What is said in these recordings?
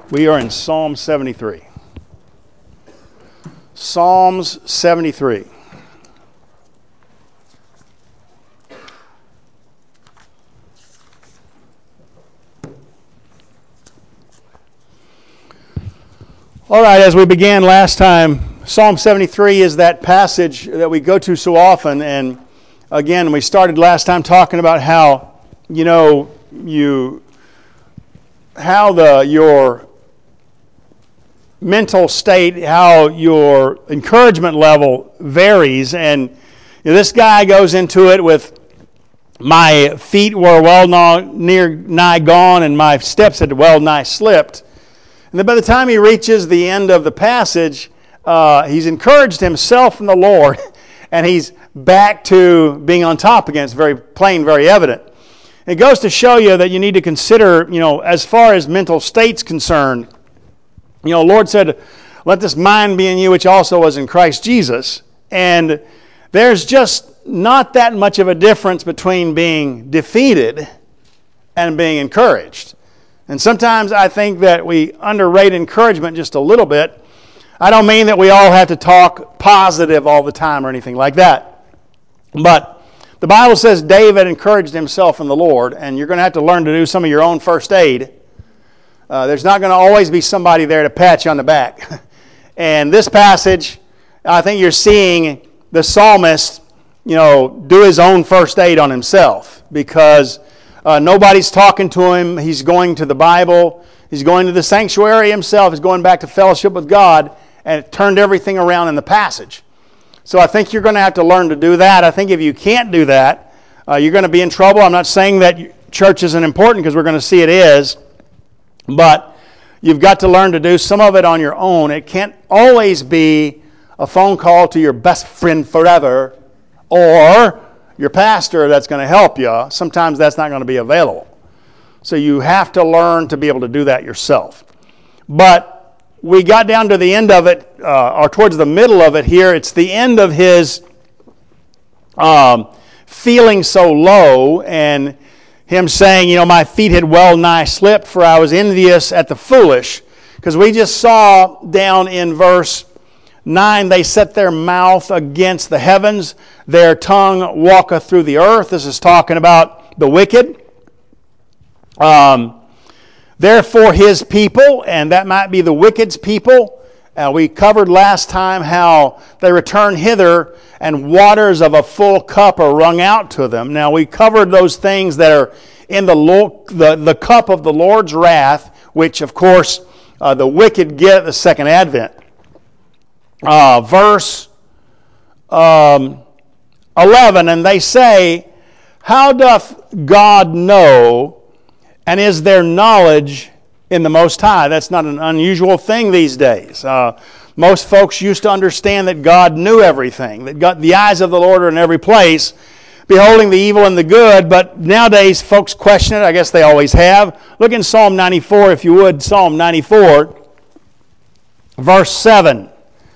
We are in Psalm 73. Psalms 73. All right, as we began last time, Psalm 73 is that passage that we go to so often. And again, we started last time talking about how, your mental state, how your encouragement level varies. And this guy goes into it with, my feet were well nigh gone and my steps had well nigh slipped. And then by the time he reaches the end of the passage, he's encouraged himself in the Lord, and he's back to being on top again. It's very plain, very evident. It goes to show you that you need to consider, as far as mental state's concerned, the Lord said, let this mind be in you, which also was in Christ Jesus. And there's just not that much of a difference between being defeated and being encouraged. And sometimes I think that we underrate encouragement just a little bit. I don't mean that we all have to talk positive all the time or anything like that. But the Bible says David encouraged himself in the Lord, and you're going to have to learn to do some of your own first aid. There's not going to always be somebody there to pat you on the back. And this passage, I think you're seeing the psalmist, do his own first aid on himself, because nobody's talking to him. He's going to the Bible. He's going to the sanctuary himself. He's going back to fellowship with God, and it turned everything around in the passage. So I think you're going to have to learn to do that. I think if you can't do that, you're going to be in trouble. I'm not saying that church isn't important, because we're going to see it is. But you've got to learn to do some of it on your own. It can't always be a phone call to your best friend forever or your pastor that's going to help you. Sometimes that's not going to be available. So you have to learn to be able to do that yourself. But we got down to the end of it, or towards the middle of it here. It's the end of his feeling so low, and him saying, my feet had well nigh slipped, for I was envious at the foolish. Because we just saw down in verse 9, they set their mouth against the heavens, their tongue walketh through the earth. This is talking about the wicked. Therefore his people, and that might be the wicked's people. We covered last time how they return hither and waters of a full cup are wrung out to them. Now we covered those things that are in the cup of the Lord's wrath, which of course the wicked get at the second advent. Verse 11, and they say, how doth God know, and is there knowledge in the Most High? That's not an unusual thing these days. Most folks used to understand that God knew everything, that the eyes of the Lord are in every place, beholding the evil and the good, but nowadays folks question it. I guess they always have. Look in Psalm 94, if you would. Psalm 94, verse 7.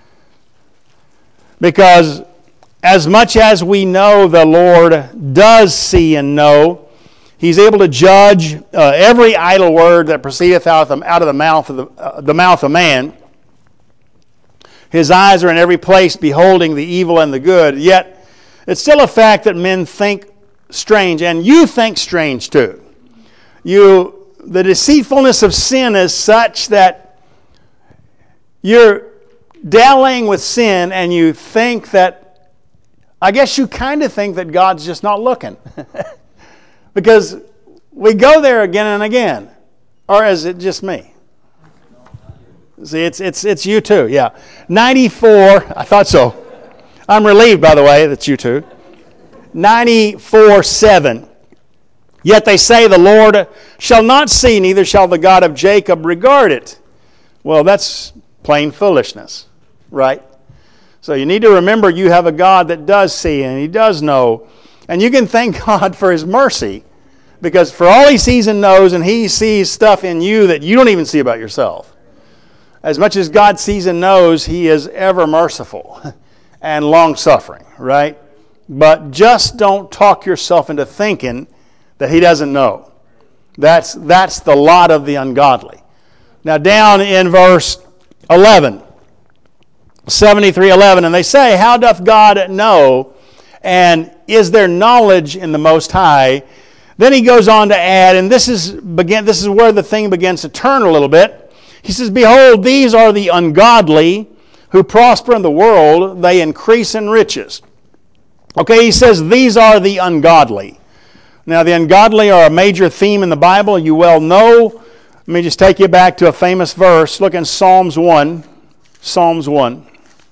Because as much as we know the Lord does see and know, He's able to judge every idle word that proceedeth out of the mouth of man. His eyes are in every place, beholding the evil and the good. Yet it's still a fact that men think strange, and you think strange too. The deceitfulness of sin is such that you're dallying with sin, and you think that, I guess you kind of think that God's just not looking. Because we go there again and again. Or is it just me? See, it's you too, yeah. 94, I thought so. I'm relieved, by the way, that's you too. 94:7. Yet they say the Lord shall not see, neither shall the God of Jacob regard it. Well, that's plain foolishness, right? So you need to remember you have a God that does see and He does know. And you can thank God for His mercy, because for all He sees and knows, and He sees stuff in you that you don't even see about yourself. As much as God sees and knows, He is ever merciful and long-suffering, right? But just don't talk yourself into thinking that He doesn't know. That's the lot of the ungodly. Now down in verse 11, 73:11, and they say, how doth God know, and is there knowledge in the Most High? Then he goes on to add, and this is where the thing begins to turn a little bit. He says, behold, these are the ungodly who prosper in the world, they increase in riches. Okay, he says these are the ungodly. Now the ungodly are a major theme in the Bible, you well know. Let me just take you back to a famous verse. Look in Psalms 1. Psalms 1.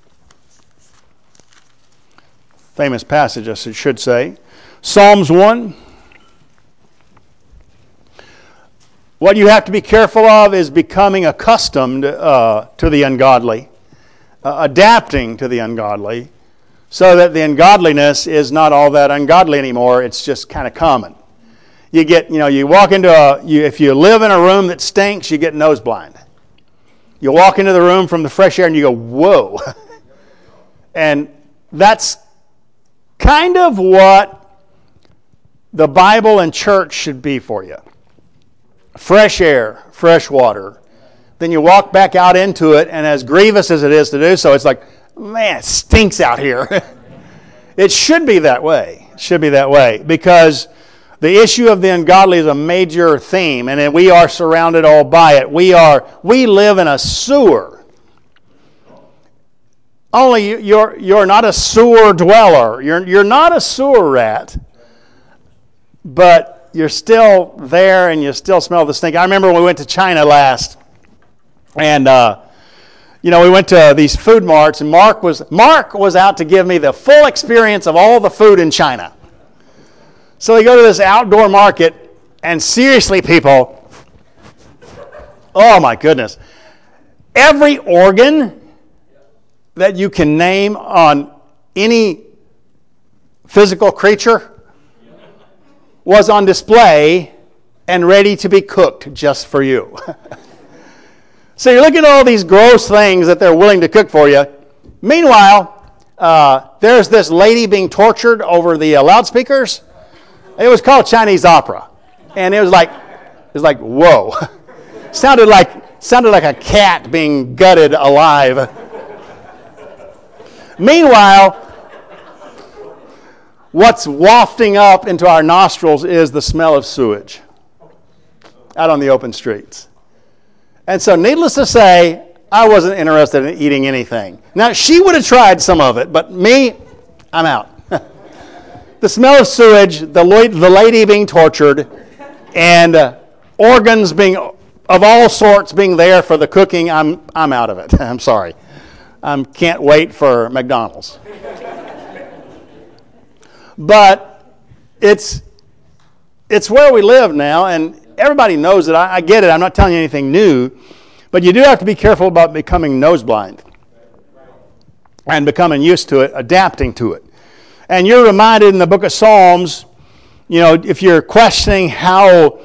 Famous passage, I should say. Psalms 1. What you have to be careful of is becoming accustomed to the ungodly, adapting to the ungodly, so that the ungodliness is not all that ungodly anymore. It's just kind of common. You walk into if you live in a room that stinks, you get nose blind. You walk into the room from the fresh air and you go, whoa. And that's kind of what the Bible and church should be for you. Fresh air, fresh water. Then you walk back out into it, and as grievous as it is to do so, it's like, man, it stinks out here. It should be that way. It should be that way, because the issue of the ungodly is a major theme, and we are surrounded all by it. We live in a sewer. Only you're not a sewer dweller. You're not a sewer rat, but you're still there, and you still smell the stink. I remember when we went to China last, and we went to these food marts, and Mark was out to give me the full experience of all the food in China. So we go to this outdoor market, and seriously, people, oh my goodness, every organ that you can name on any physical creature was on display and ready to be cooked just for you. So you're looking at all these gross things that they're willing to cook for you. Meanwhile, there's this lady being tortured over the loudspeakers. It was called Chinese opera, and it was like whoa, sounded like a cat being gutted alive. Meanwhile, what's wafting up into our nostrils is the smell of sewage out on the open streets. And so, needless to say, I wasn't interested in eating anything. Now, she would have tried some of it, but me, I'm out. The smell of sewage, the lady being tortured, and organs being of all sorts being there for the cooking, I'm out of it. I'm sorry. Can't wait for McDonald's. But it's where we live now, and everybody knows it. I get it. I'm not telling you anything new, but you do have to be careful about becoming nose blind and becoming used to it, adapting to it. And you're reminded in the book of Psalms, if you're questioning how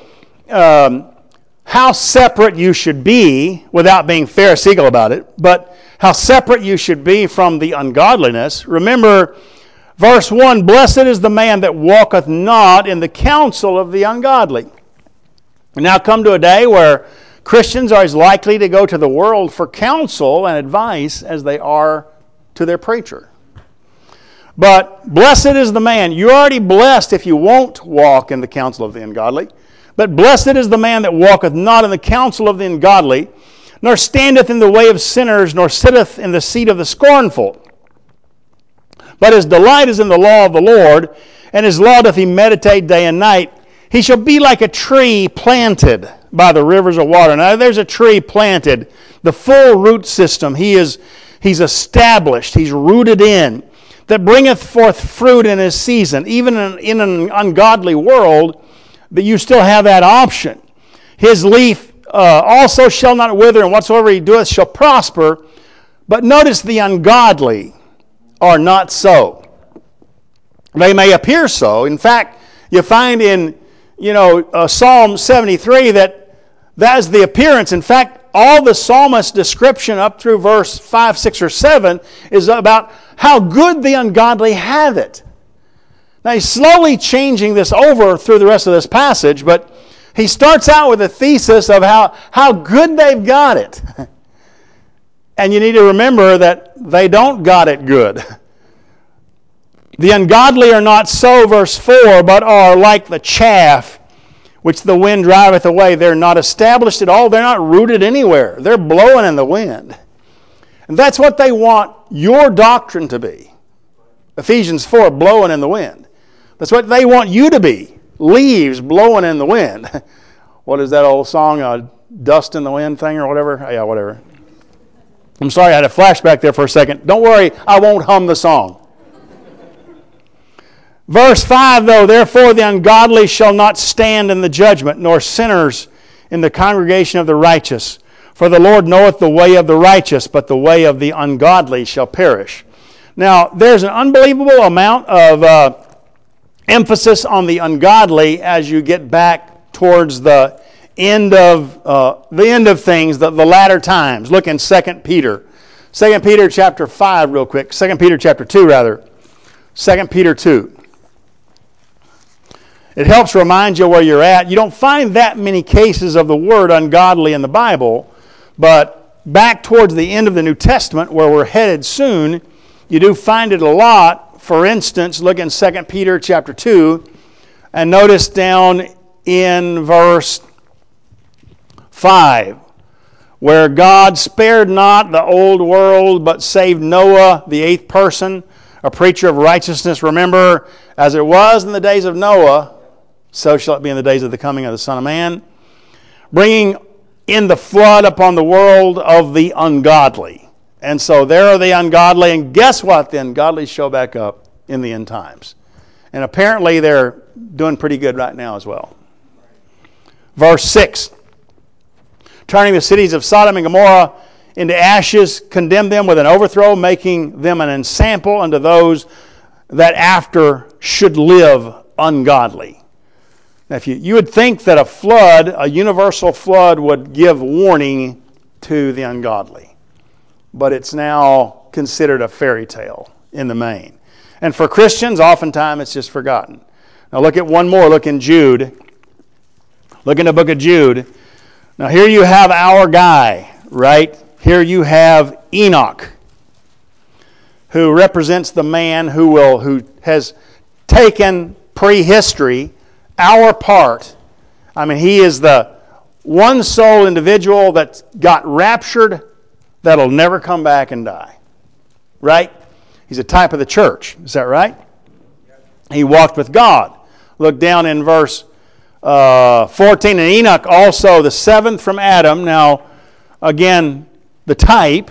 separate you should be, without being pharisaical about it, but how separate you should be from the ungodliness, remember verse 1, blessed is the man that walketh not in the counsel of the ungodly. We now come to a day where Christians are as likely to go to the world for counsel and advice as they are to their preacher. But blessed is the man. You're already blessed if you won't walk in the counsel of the ungodly. But blessed is the man that walketh not in the counsel of the ungodly, nor standeth in the way of sinners, nor sitteth in the seat of the scornful. But his delight is in the law of the Lord, and his law doth he meditate day and night. He shall be like a tree planted by the rivers of water. Now there's a tree planted, the full root system. He's established, he's rooted in, that bringeth forth fruit in his season. Even in an ungodly world, that you still have that option. His leaf also shall not wither, and whatsoever he doeth shall prosper. But notice the ungodly are not so. They may appear so. In fact, you find in Psalm 73 that is the appearance. In fact, all the psalmist's description up through verse 5, 6, or 7 is about how good the ungodly have it. Now he's slowly changing this over through the rest of this passage, but he starts out with a thesis of how good they've got it. And you need to remember that they don't got it good. The ungodly are not so, verse 4, but are like the chaff which the wind driveth away. They're not established at all. They're not rooted anywhere. They're blowing in the wind. And that's what they want your doctrine to be. Ephesians 4, blowing in the wind. That's what they want you to be. Leaves blowing in the wind. What is that old song? Dust in the wind thing or whatever? Yeah, whatever. I'm sorry, I had a flashback there for a second. Don't worry, I won't hum the song. Verse 5, though, therefore the ungodly shall not stand in the judgment, nor sinners in the congregation of the righteous. For the Lord knoweth the way of the righteous, but the way of the ungodly shall perish. Now, there's an unbelievable amount of emphasis on the ungodly as you get back towards the end of things, the latter times. Look in 2 Peter. 2 Peter chapter 5 real quick. 2 Peter chapter 2 rather. 2 Peter 2. It helps remind you where you're at. You don't find that many cases of the word ungodly in the Bible, but back towards the end of the New Testament, where we're headed soon, you do find it a lot. For instance, look in 2 Peter chapter 2, and notice down in verse 5, where God spared not the old world, but saved Noah, the eighth person, a preacher of righteousness. Remember, as it was in the days of Noah, so shall it be in the days of the coming of the Son of Man, bringing in the flood upon the world of the ungodly. And so there are the ungodly, and guess what? The ungodly show back up in the end times. And apparently they're doing pretty good right now as well. Verse 6, turning the cities of Sodom and Gomorrah into ashes, condemned them with an overthrow, making them an ensample unto those that after should live ungodly. Now, if you would think that a flood, a universal flood, would give warning to the ungodly. But it's now considered a fairy tale in the main. And for Christians, oftentimes it's just forgotten. Now look at one more. Look in Jude. Look in the book of Jude. Now here you have our guy, right? Here you have Enoch, who represents the man who has taken prehistory, our part. I mean, he is the one soul individual that got raptured that'll never come back and die. Right? He's a type of the church. Is that right? He walked with God. Look down in verse 14. And Enoch also, the seventh from Adam. Now, again, the type.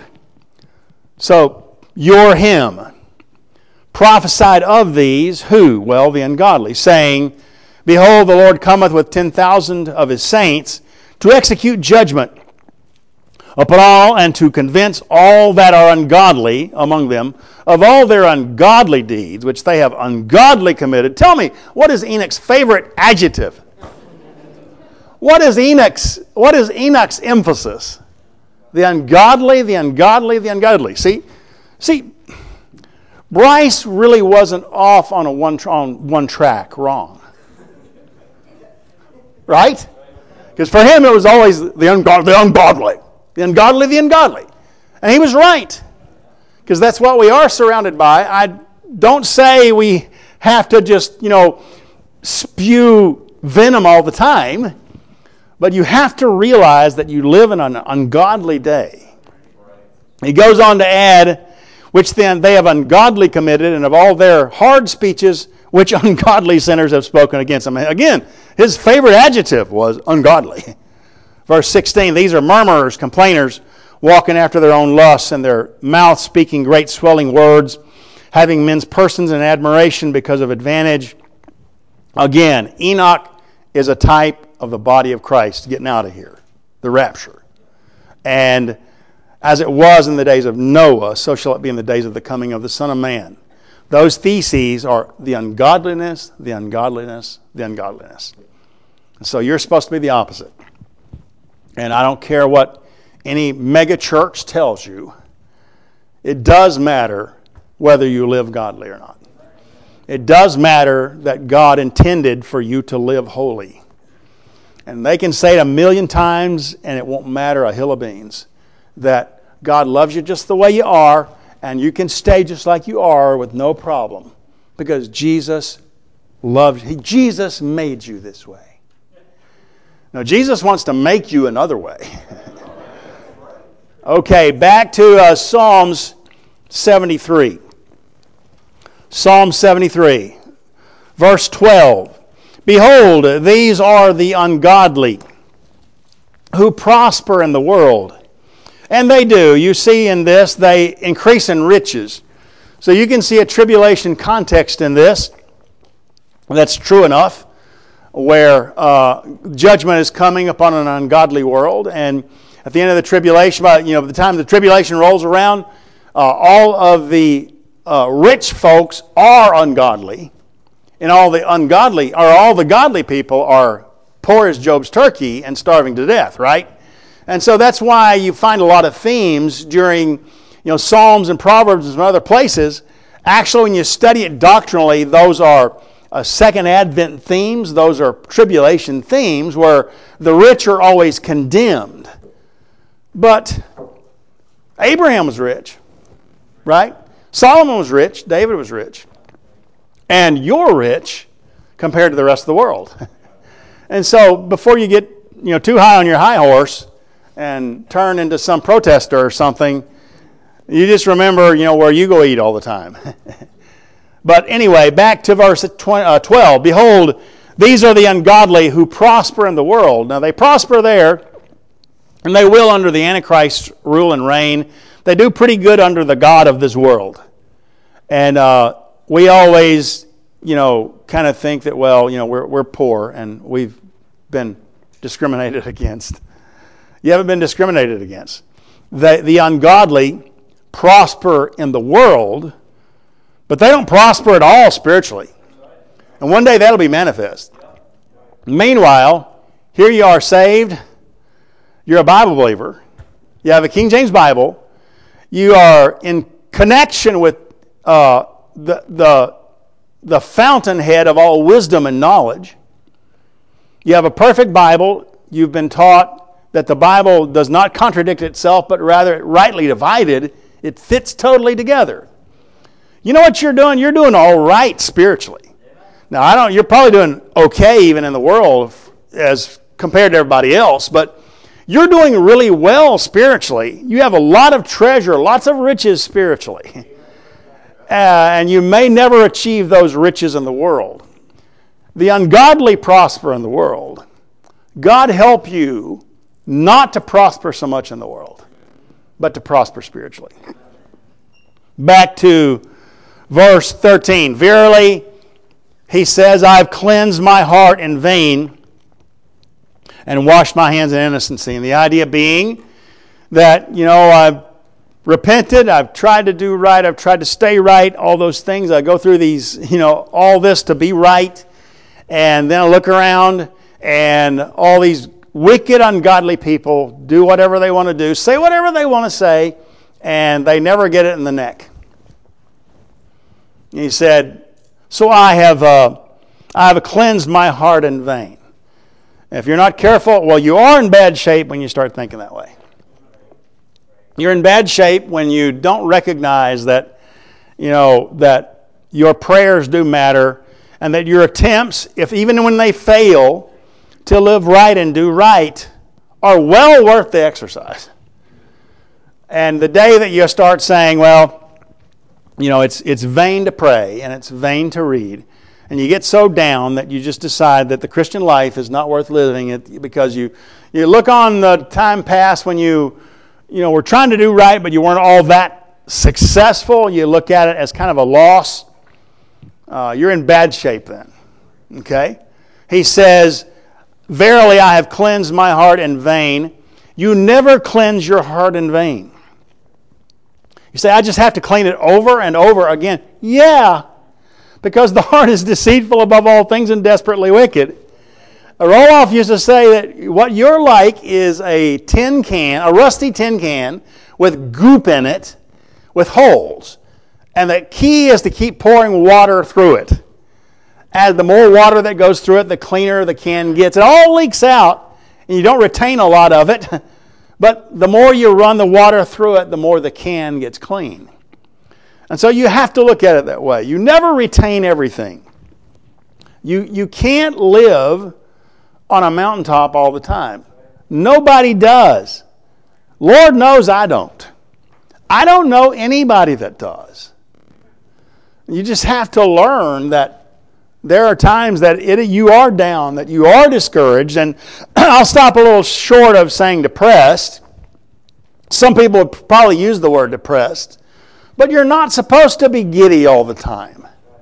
So, you're him. Prophesied of these, who? Well, the ungodly, saying, behold, the Lord cometh with 10,000 of his saints to execute judgment upon all, and to convince all that are ungodly among them of all their ungodly deeds, which they have ungodly committed. Tell me, what is Enoch's favorite adjective? What is Enoch's emphasis? The ungodly, the ungodly, the ungodly. See, Bryce really wasn't off on one track wrong. Right? Because for him it was always the ungodly. The ungodly, the ungodly. And he was right. Because that's what we are surrounded by. I don't say we have to just, spew venom all the time. But you have to realize that you live in an ungodly day. He goes on to add, which then they have ungodly committed, and of all their hard speeches, which ungodly sinners have spoken against him. Again, his favorite adjective was ungodly. Verse 16, these are murmurers, complainers, walking after their own lusts, and their mouth speaking great swelling words, having men's persons in admiration because of advantage. Again, Enoch is a type of the body of Christ getting out of here, the rapture. And as it was in the days of Noah, so shall it be in the days of the coming of the Son of Man. Those theses are the ungodliness, the ungodliness, the ungodliness. And so you're supposed to be the opposite. And I don't care what any mega church tells you. It does matter whether you live godly or not. It does matter that God intended for you to live holy. And they can say it 1,000,000 times, and it won't matter a hill of beans. That God loves you just the way you are, and you can stay just like you are with no problem. Because Jesus loves you. Jesus made you this way. Now, Jesus wants to make you another way. Okay, back to Psalms 73. Psalm 73, verse 12. Behold, these are the ungodly who prosper in the world. And they do. You see in this, they increase in riches. So you can see a tribulation context in this. That's true enough, where judgment is coming upon an ungodly world. And at the end of the tribulation, by the time the tribulation rolls around, all of the rich folks are ungodly. And all the godly people are poor as Job's turkey and starving to death, right? And so that's why you find a lot of themes during Psalms and Proverbs and some other places. Actually, when you study it doctrinally, those are Second Advent themes. Those are tribulation themes where the rich are always condemned. But Abraham was rich, right? Solomon was rich. David was rich. And you're rich compared to the rest of the world. And so before you get too high on your high horse and turn into some protester or something, you just remember where you go eat all the time. But anyway, back to verse 12. Behold, these are the ungodly who prosper in the world. Now they prosper there, and they will under the Antichrist's rule and reign. They do pretty good under the god of this world. And we always, kind of think that, we're poor and we've been discriminated against. You haven't been discriminated against. The ungodly prosper in the world, but they don't prosper at all spiritually. And one day that'll be manifest. Meanwhile, here you are saved. You're a Bible believer. You have a King James Bible. You are in connection with the fountainhead of all wisdom and knowledge. You have a perfect Bible. You've been taught that the Bible does not contradict itself, but rather, rightly divided, it fits totally together. You know what you're doing? You're doing all right spiritually. Now, you're probably doing okay even in the world as compared to everybody else, but you're doing really well spiritually. You have a lot of treasure, lots of riches spiritually. And you may never achieve those riches in the world. The ungodly prosper in the world. God help you not to prosper so much in the world, but to prosper spiritually. Back to verse 13. Verily, he says, I've cleansed my heart in vain and washed my hands in innocency. And the idea being that, I've repented, I've tried to do right, I've tried to stay right, all those things. I go through these, all this to be right. And then I look around and all these wicked, ungodly people do whatever they want to do, say whatever they want to say, and they never get it in the neck. And he said, so I have cleansed my heart in vain. If you're not careful, you are in bad shape when you start thinking that way. You're in bad shape when you don't recognize that, that your prayers do matter, and that your attempts, even when they fail, to live right and do right, are well worth the exercise. And the day that you start saying, it's vain to pray and it's vain to read, and you get so down that you just decide that the Christian life is not worth living because you look on the time past when you were trying to do right, but you weren't all that successful. You look at it as kind of a loss. You're in bad shape then. Okay? He says, verily I have cleansed my heart in vain. You never cleanse your heart in vain. You say, I just have to clean it over and over again. Yeah, because the heart is deceitful above all things and desperately wicked. Roloff used to say that what you're like is a rusty tin can with goop in it, with holes. And the key is to keep pouring water through it. As the more water that goes through it, the cleaner the can gets. It all leaks out, and you don't retain a lot of it. But the more you run the water through it, the more the can gets clean. And so you have to look at it that way. You never retain everything. You can't live on a mountaintop all the time. Nobody does. Lord knows I don't. I don't know anybody that does. You just have to learn that there are times that you are down, that you are discouraged, and I'll stop a little short of saying depressed. Some people would probably use the word depressed, but you're not supposed to be giddy all the time.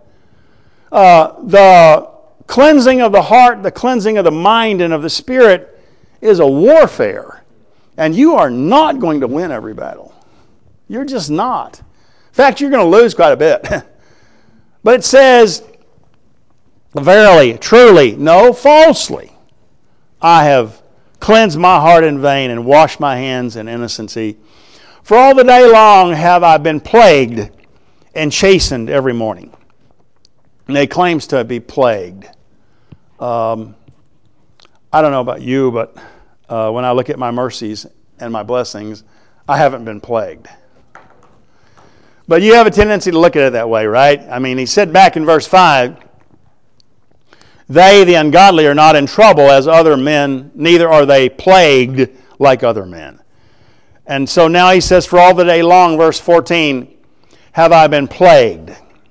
The cleansing of the heart, the cleansing of the mind and of the spirit is a warfare, and you are not going to win every battle. You're just not. In fact, you're going to lose quite a bit. But it says, verily, truly, no, falsely, I have cleansed my heart in vain and washed my hands in innocency. For all the day long have I been plagued and chastened every morning. And it claims to be plagued. I don't know about you, but when I look at my mercies and my blessings, I haven't been plagued. But you have a tendency to look at it that way, right? I mean, he said back in verse 5, they, the ungodly, are not in trouble as other men, neither are they plagued like other men. And so now he says, for all the day long, verse 14, have I been plagued.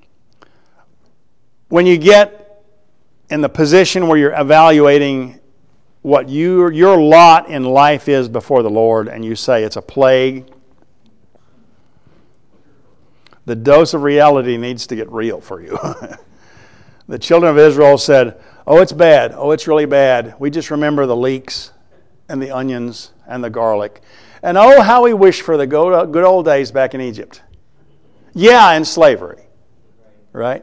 When you get in the position where you're evaluating what your lot in life is before the Lord, and you say it's a plague, the dose of reality needs to get real for you. The children of Israel said, oh, it's bad. Oh, it's really bad. We just remember the leeks and the onions and the garlic. And oh, how we wish for the good old days back in Egypt. Yeah, in slavery. Right?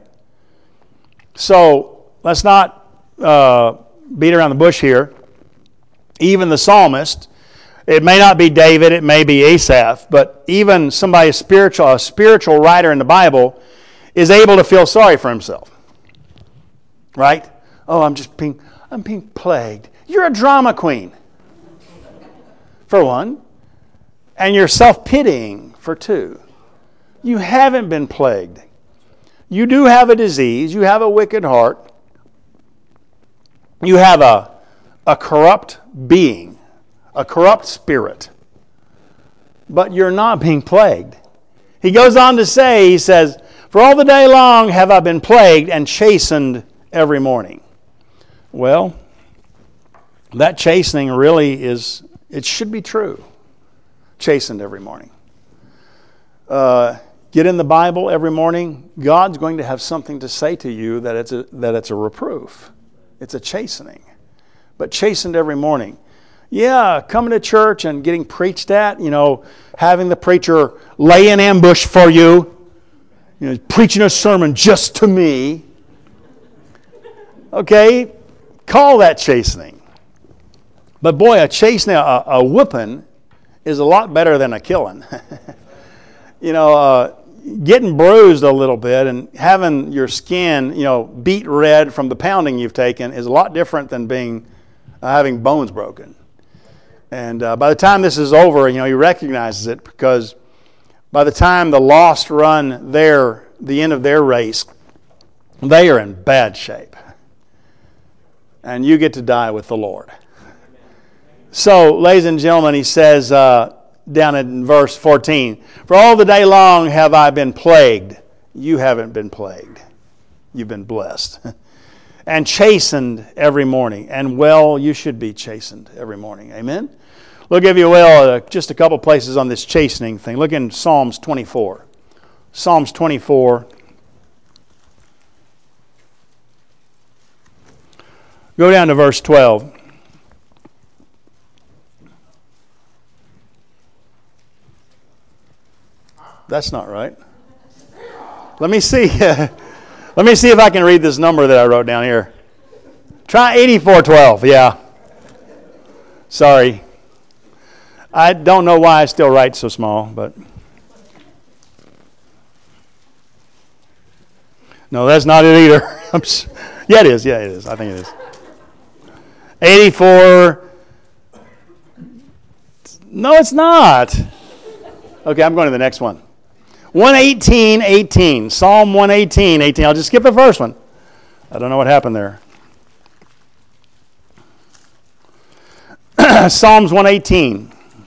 So, let's not beat around the bush here. Even the psalmist, it may not be David, it may be Asaph, but even somebody a spiritual writer in the Bible is able to feel sorry for himself. Right? Oh, I'm being plagued. You're a drama queen, for one, and you're self-pitying, for two. You haven't been plagued. You do have a disease. You have a wicked heart. You have a corrupt being, a corrupt spirit. But you're not being plagued. He goes on to say, he says, for all the day long have I been plagued and chastened every morning. Well, that chastening really is, it should be true. Chastened every morning. Get in the Bible every morning. God's going to have something to say to you that it's a reproof. It's a chastening. But chastened every morning. Yeah, coming to church and getting preached at, having the preacher lay in ambush for you, preaching a sermon just to me. Okay, call that chastening. But boy, a chastening, a whipping is a lot better than a killing. Getting bruised a little bit and having your skin, beat red from the pounding you've taken is a lot different than having bones broken. And by the time this is over, he recognizes it, because by the time the lost run the end of their race, they are in bad shape. And you get to die with the Lord. So, ladies and gentlemen, he says down in verse 14, for all the day long have I been plagued. You haven't been plagued. You've been blessed. And chastened every morning. And well, you should be chastened every morning. Amen? Look, if you will, just a couple places on this chastening thing. Look in Psalms 24. Psalms 24. Go down to verse 12. That's not right. Let me see. Let me see if I can read this number that I wrote down here. Try 8412. Yeah. Sorry. I don't know why I still write so small, but no, that's not it either. Yeah, it is. Yeah, it is. I think it is. 84. No, it's not. Okay, I'm going to the next one. 118:18. Psalm 118:18. I'll just skip the first one. I don't know what happened there. Psalms 118.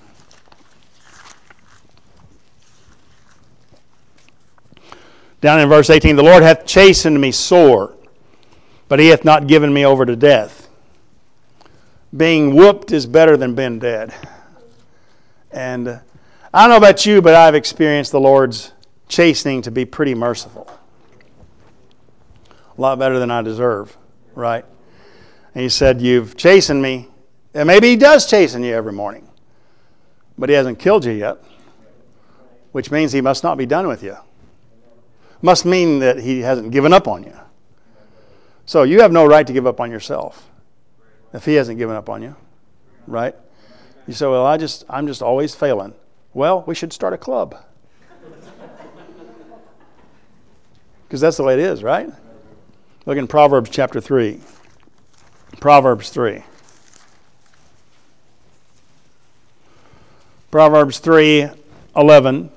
Down in verse 18, the Lord hath chastened me sore, but he hath not given me over to death. Being whooped is better than being dead. And I don't know about you, but I've experienced the Lord's chastening to be pretty merciful. A lot better than I deserve, right? And he said, you've chastened me. And maybe he does chasten you every morning, but he hasn't killed you yet, which means he must not be done with you. Must mean that he hasn't given up on you. So you have no right to give up on yourself if he hasn't given up on you, right? You say, well, I'm just always failing. Well, we should start a club. Because that's the way it is, right? Look in Proverbs chapter 3. Proverbs 3. Proverbs 3:11.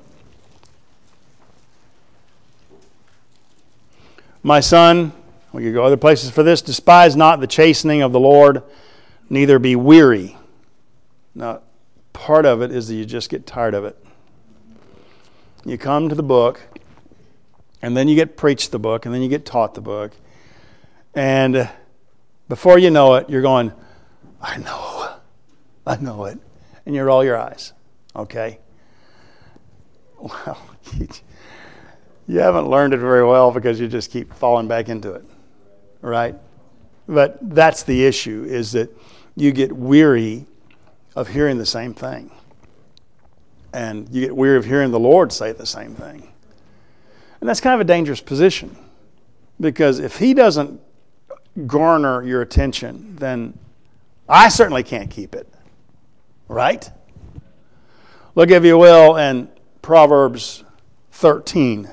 My son, we could go other places for this, despise not the chastening of the Lord, neither be weary. Now, part of it is that you just get tired of it. You come to the book, and then you get preached the book, and then you get taught the book. And before you know it, you're going, I know it. And you roll your eyes. Okay? Well, you haven't learned it very well because you just keep falling back into it. Right? But that's the issue, is that you get weary of hearing the same thing. And you get weary of hearing the Lord say the same thing. And that's kind of a dangerous position. Because if he doesn't garner your attention, then I certainly can't keep it. Right? Look, if you will, in Proverbs 13.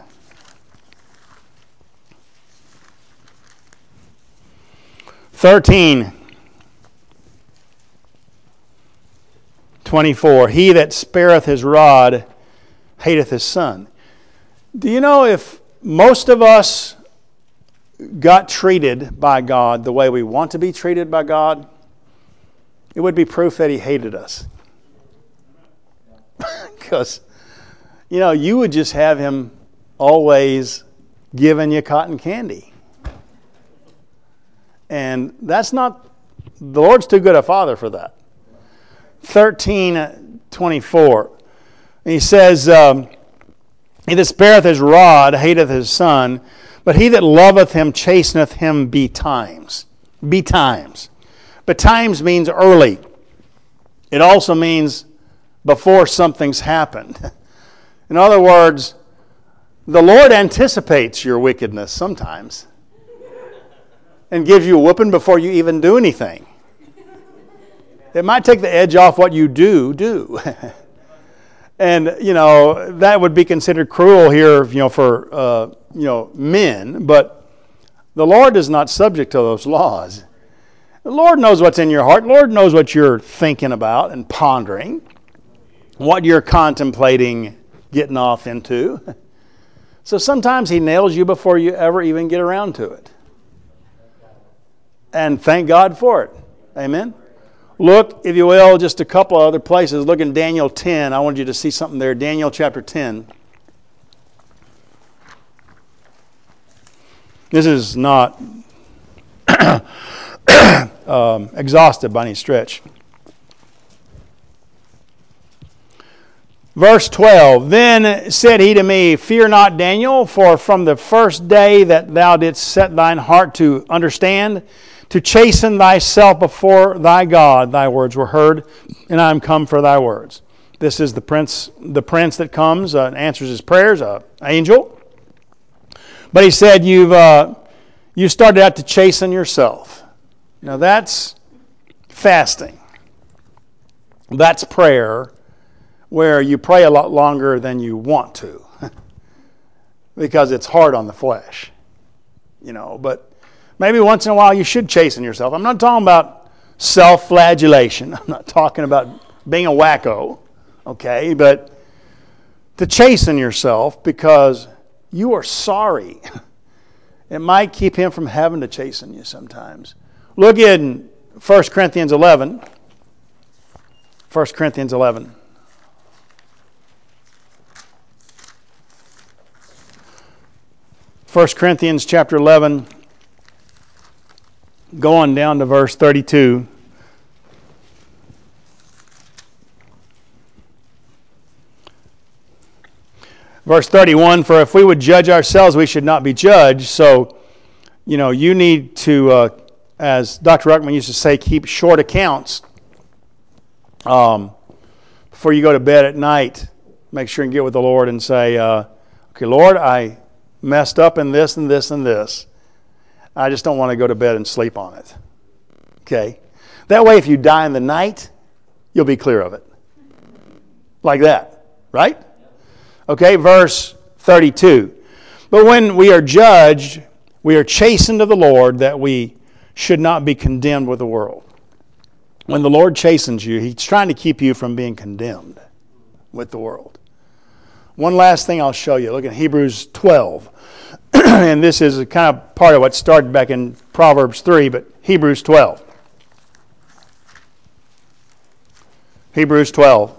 (13) 24. He that spareth his rod hateth his son. Do you know if most of us got treated by God the way we want to be treated by God, it would be proof that he hated us. Because, you would just have him always giving you cotton candy. And that's not, the Lord's too good a father for that. 13:24. He says, he that spareth his rod hateth his son, but he that loveth him chasteneth him betimes. Betimes. Betimes means early. It also means before something's happened. In other words, the Lord anticipates your wickedness sometimes and gives you a whooping before you even do anything. It might take the edge off what you do. And, that would be considered cruel here, for, men. But the Lord is not subject to those laws. The Lord knows what's in your heart. The Lord knows what you're thinking about and pondering, what you're contemplating getting off into. So sometimes he nails you before you ever even get around to it. And thank God for it. Amen? Look, if you will, just a couple of other places. Look in Daniel 10. I wanted you to see something there. Daniel chapter 10. This is not exhaustive by any stretch. Verse 12, Then said he to me, Fear not, Daniel, for from the first day that thou didst set thine heart to understand, to chasten thyself before thy God, thy words were heard, and I am come for thy words. This is the prince that comes and answers his prayers, an angel. But he said, you started out to chasten yourself. Now that's fasting. That's prayer, where you pray a lot longer than you want to because it's hard on the flesh. But maybe once in a while you should chasten yourself. I'm not talking about self-flagellation. I'm not talking about being a wacko, okay? But to chasten yourself because you are sorry. It might keep him from having to chasten you sometimes. Look in 1 Corinthians 11. 1 Corinthians 11. First Corinthians chapter 11, going down to verse 32. Verse 31, for if we would judge ourselves, we should not be judged. So, you need to, as Dr. Ruckman used to say, keep short accounts before you go to bed at night. Make sure and get with the Lord and say, okay, Lord, I messed up in this and this and this. I just don't want to go to bed and sleep on it. Okay? That way, if you die in the night, you'll be clear of it. Like that. Right? Okay, verse 32. But when we are judged, we are chastened of the Lord, that we should not be condemned with the world. When the Lord chastens you, He's trying to keep you from being condemned with the world. One last thing I'll show you. Look at Hebrews 12. And this is kind of part of what started back in Proverbs 3, but Hebrews 12. Hebrews 12.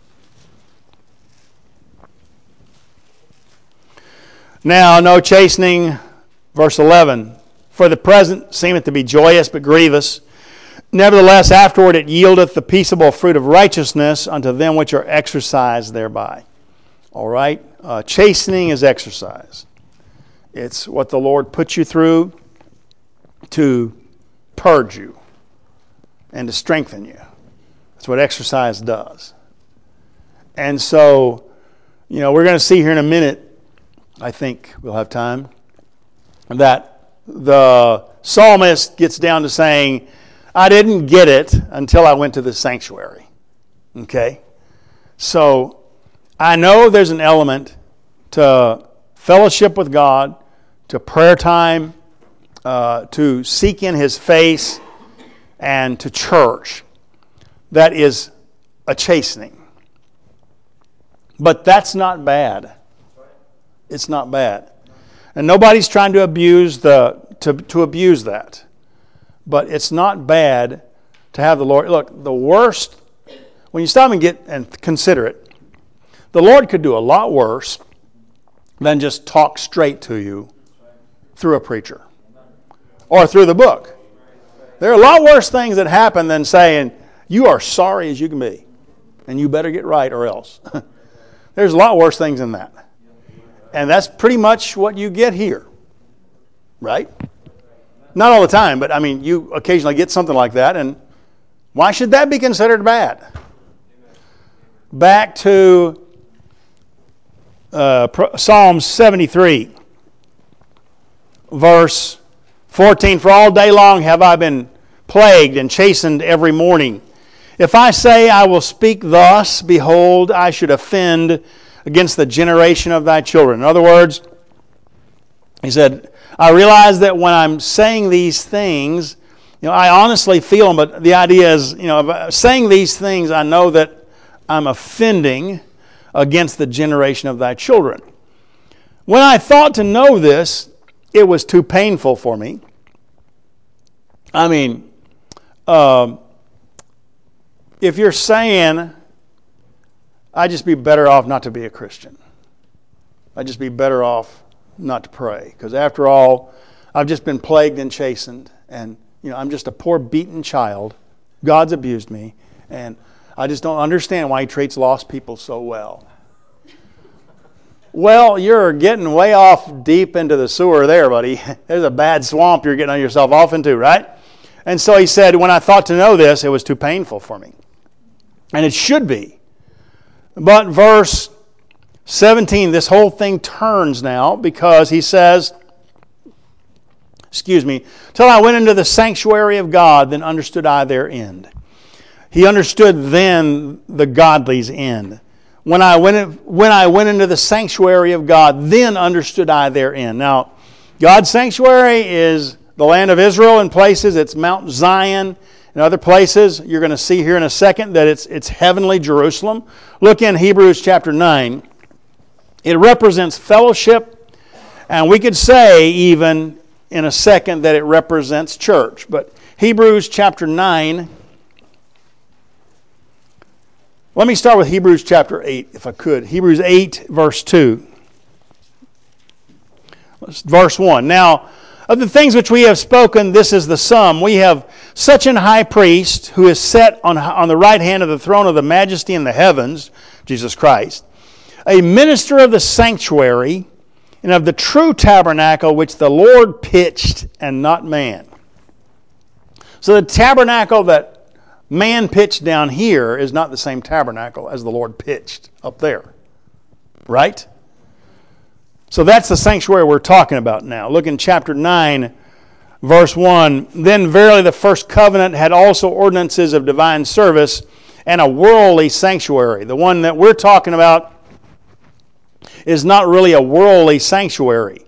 Now, no chastening, verse 11. For the present seemeth to be joyous, but grievous. Nevertheless, afterward it yieldeth the peaceable fruit of righteousness unto them which are exercised thereby. All right? Chastening is exercise. It's what the Lord puts you through to purge you and to strengthen you. That's what exercise does. And so, we're going to see here in a minute, I think we'll have time, that the psalmist gets down to saying, I didn't get it until I went to the sanctuary. Okay? So, I know there's an element to fellowship with God, to prayer time, to seek in His face, and to church. That is a chastening. But that's not bad. It's not bad. And nobody's trying to abuse to abuse that. But it's not bad to have the Lord. Look, the worst, when you stop and consider it, the Lord could do a lot worse than just talk straight to you through a preacher or through the book. There are a lot worse things that happen than saying, you are sorry as you can be, and you better get right or else. There's a lot worse things than that. And that's pretty much what you get here. Right? Not all the time, but you occasionally get something like that, and why should that be considered bad? Back to Psalm 73, verse 14. For all day long have I been plagued and chastened every morning. If I say I will speak thus, behold, I should offend against the generation of thy children. In other words, he said, I realize that when I'm saying these things, I honestly feel them, but the idea is, saying these things, I know that I'm offending against the generation of thy children. When I thought to know this, it was too painful for me. If you're saying, I'd just be better off not to be a Christian. I'd just be better off not to pray. Because after all, I've just been plagued and chastened. And, I'm just a poor beaten child. God's abused me. And I just don't understand why He treats lost people so well. Well, you're getting way off deep into the sewer there, buddy. There's a bad swamp you're getting yourself off into, right? And so he said, when I thought to know this, it was too painful for me. And it should be. But verse 17, this whole thing turns now because he says, till I went into the sanctuary of God, then understood I their end. He understood then the godly's end. When I went into the sanctuary of God, then understood I their end. Now, God's sanctuary is the land of Israel in places. It's Mount Zion. In other places, you're going to see here in a second that it's heavenly Jerusalem. Look in Hebrews chapter 9. It represents fellowship, and we could say even in a second that it represents church. But Hebrews chapter 9, let me start with Hebrews chapter 8, if I could. Hebrews 8, verse 2. Verse 1. Now, of the things which we have spoken, this is the sum. We have such an high priest who is set on the right hand of the throne of the majesty in the heavens, Jesus Christ, a minister of the sanctuary and of the true tabernacle which the Lord pitched and not man. So the tabernacle that man pitched down here is not the same tabernacle as the Lord pitched up there. Right? So that's the sanctuary we're talking about now. Look in chapter 9, verse 1. Then verily the first covenant had also ordinances of divine service and a worldly sanctuary. The one that we're talking about is not really a worldly sanctuary.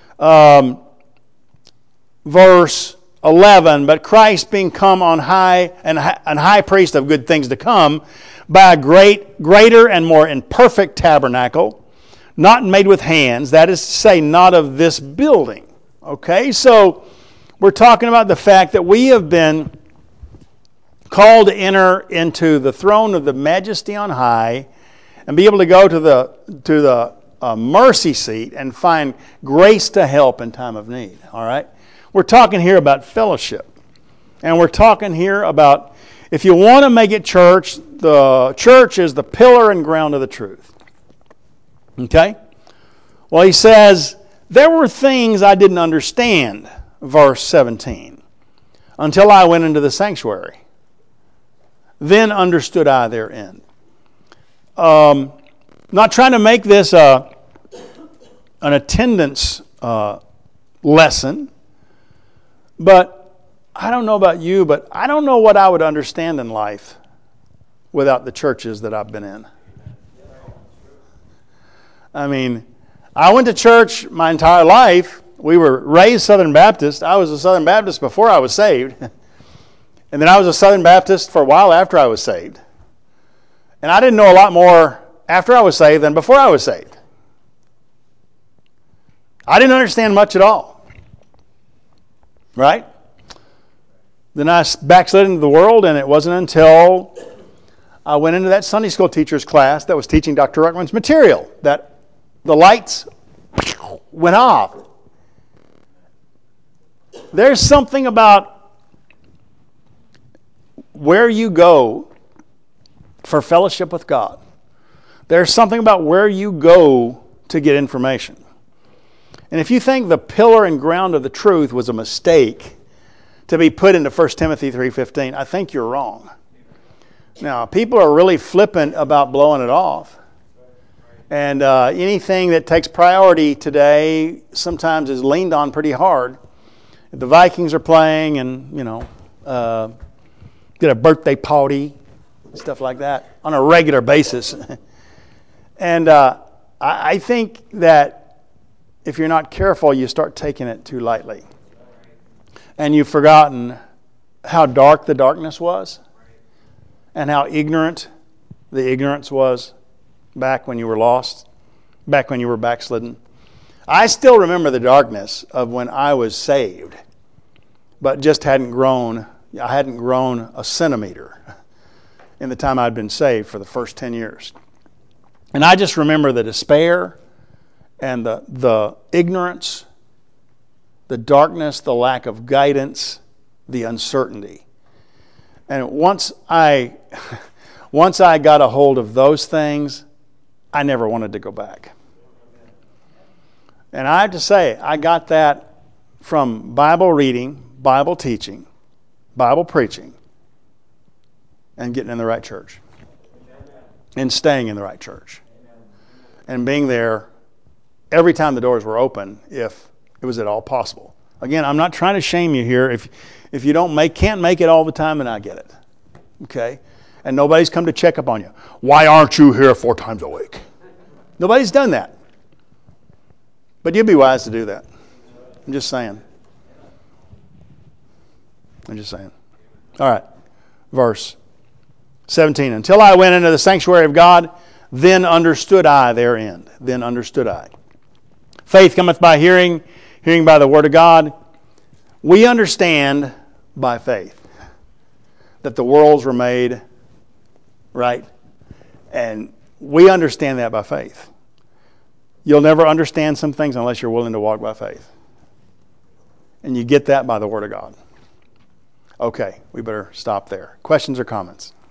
Verse 11, but Christ being come on high and high priest of good things to come by a greater and more imperfect tabernacle, not made with hands, that is to say, not of this building. Okay, so we're talking about the fact that we have been called to enter into the throne of the majesty on high and be able to go to the mercy seat and find grace to help in time of need. All right, we're talking here about fellowship, and we're talking here about, if you want to make it church, the church is the pillar and ground of the truth. Okay? Well, he says, there were things I didn't understand, verse 17, until I went into the sanctuary. Then understood I their end. Not trying to make this an attendance lesson, but I don't know about you, but I don't know what I would understand in life without the churches that I've been in. I mean, I went to church my entire life. We were raised Southern Baptist. I was a Southern Baptist before I was saved. And then I was a Southern Baptist for a while after I was saved. And I didn't know a lot more after I was saved than before I was saved. I didn't understand much at all. Right? Then I backslid into the world, and it wasn't until I went into that Sunday school teacher's class that was teaching Dr. Ruckman's material that the lights went off. There's something about where you go for fellowship with God. There's something about where you go to get information. And if you think the pillar and ground of the truth was a mistake to be put into 1 Timothy 3:15, I think you're wrong. Now, people are really flippant about blowing it off. And anything that takes priority today sometimes is leaned on pretty hard. If the Vikings are playing and, get a birthday party, stuff like that, on a regular basis. And I think that if you're not careful, you start taking it too lightly. And you've forgotten how dark the darkness was and how ignorant the ignorance was back when you were lost, back when you were backslidden. I still remember the darkness of when I was saved, but just hadn't grown. I hadn't grown a centimeter in the time I'd been saved for the first 10 years. And I just remember the despair and the ignorance, the darkness, the lack of guidance, the uncertainty. And once I got a hold of those things, I never wanted to go back. And I have to say, I got that from Bible reading, Bible teaching, Bible preaching, and getting in the right church. And staying in the right church. And being there every time the doors were open, if it was at all possible. Again, I'm not trying to shame you here. If you can't make it all the time, and I get it. Okay? And nobody's come to check up on you. Why aren't you here 4 times a week? Nobody's done that. But you'd be wise to do that. I'm just saying. I'm just saying. All right. Verse 17. Until I went into the sanctuary of God, then understood I their end. Then understood I. Faith cometh by hearing, hearing by the word of God. We understand by faith that the worlds were made, right? And we understand that by faith. You'll never understand some things unless you're willing to walk by faith. And you get that by the word of God. Okay, we better stop there. Questions or comments?